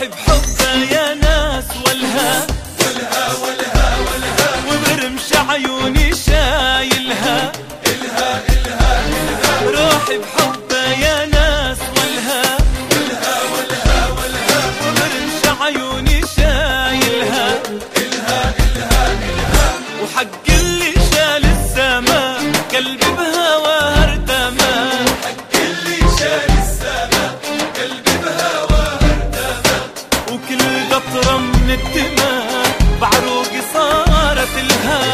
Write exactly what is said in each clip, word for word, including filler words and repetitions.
روحي بحبها يا ناس والها والها والها والها وبرمش عيوني شايلها إلها إلها إلها روحي بحبها يا ناس والها والها والها والها وبرمش عيوني شايلها إلها إلها إلها وحق اللي شال السما قلبي بهواها ارتمى حق اللي شال السما قلبي بهواها ارتمى وكل قطرة من الدماء بعروقي صارت الها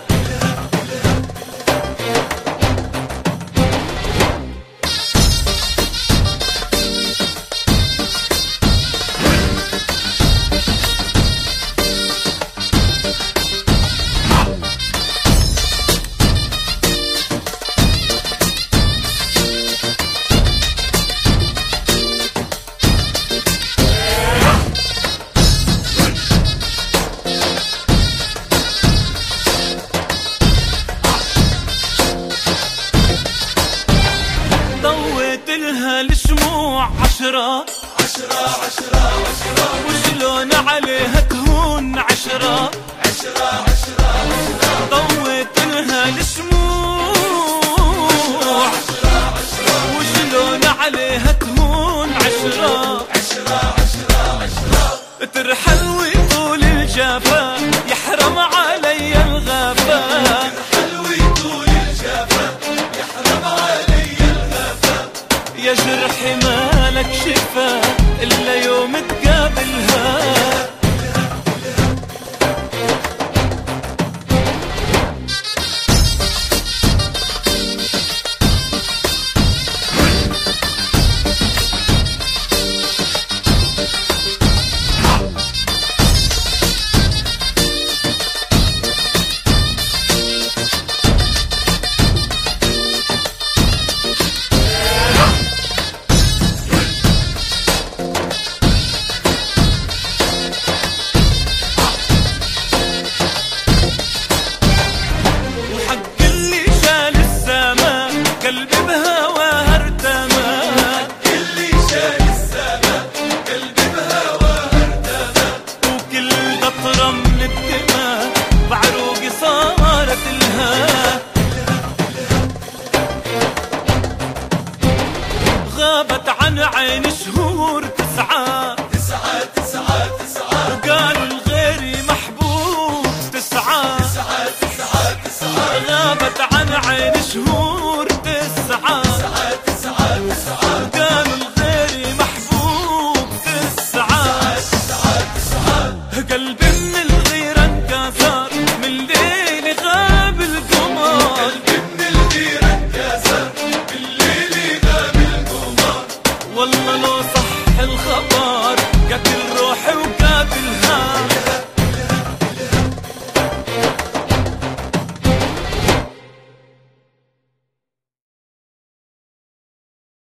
ضويت لها الشموع عشرة عشرة عشرة عشرة وشلون عليها تهون عشرة عشرة عشرة عشرة ضويت لها الشموع عشرة عشرة وشلون عليها تهون عشرة عشرة عشرة عشرة ترحل ويطول الجفا يحرم علي الغفا حلوي طول الجفا يحرم علي الغفا يا جرحي مالك شفا إلا يوم تقابلها وحق اللي شال السما قلبي بهواها ارتمى اللي شال السما قلبي بهواها ارتمى وكل قطرة من الدماء بعروقي صارت الها غابت عن عين شهور تسعة تسعة تسعة تسعة وقالوا الغيري محبوب تسعة تسعة تسعة تسعة غابت عن عين شهور